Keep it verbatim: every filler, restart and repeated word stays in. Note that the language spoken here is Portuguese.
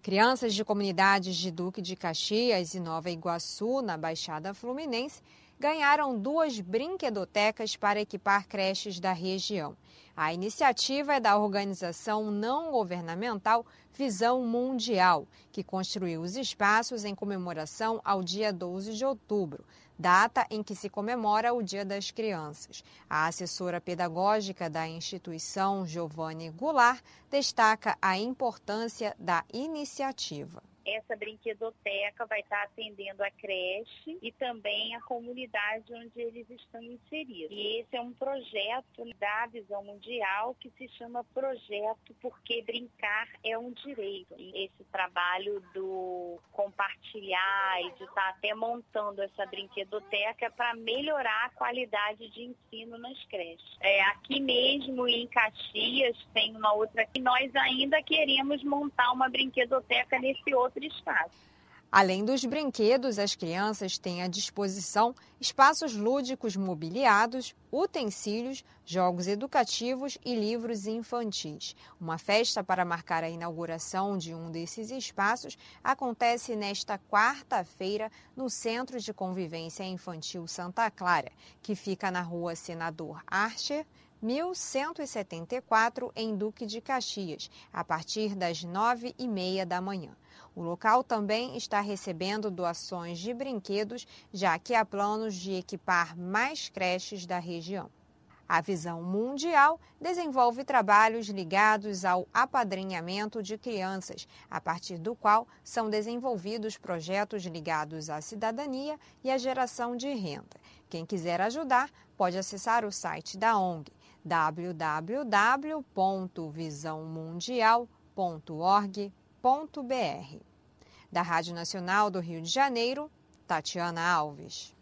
Crianças de comunidades de Duque de Caxias e Nova Iguaçu, na Baixada Fluminense, ganharam duas brinquedotecas para equipar creches da região. A iniciativa é da organização não governamental Visão Mundial, que construiu os espaços em comemoração ao dia doze de outubro, data em que se comemora o Dia das Crianças. A assessora pedagógica da instituição, Giovanni Goulart, destaca a importância da iniciativa. Essa brinquedoteca vai estar atendendo a creche e também a comunidade onde eles estão inseridos. E esse é um projeto da Visão Mundial que se chama Projeto Porque Brincar é um Direito. E esse trabalho do compartilhar e de estar até montando essa brinquedoteca para melhorar a qualidade de ensino nas creches. É, aqui mesmo em Caxias tem uma outra que nós ainda queremos montar uma brinquedoteca nesse outro espaço. Além dos brinquedos, as crianças têm à disposição espaços lúdicos mobiliados, utensílios, jogos educativos e livros infantis. Uma festa para marcar a inauguração de um desses espaços acontece nesta quarta-feira no Centro de Convivência Infantil Santa Clara, que fica na Rua Senador Archer, mil cento e setenta e quatro, em Duque de Caxias, a partir das nove e meia da manhã. O local também está recebendo doações de brinquedos, já que há planos de equipar mais creches da região. A Visão Mundial desenvolve trabalhos ligados ao apadrinhamento de crianças, a partir do qual são desenvolvidos projetos ligados à cidadania e à geração de renda. Quem quiser ajudar pode acessar o site da O N G, w w w ponto visão mundial ponto org ponto b r. Da Rádio Nacional do Rio de Janeiro, Tatiana Alves.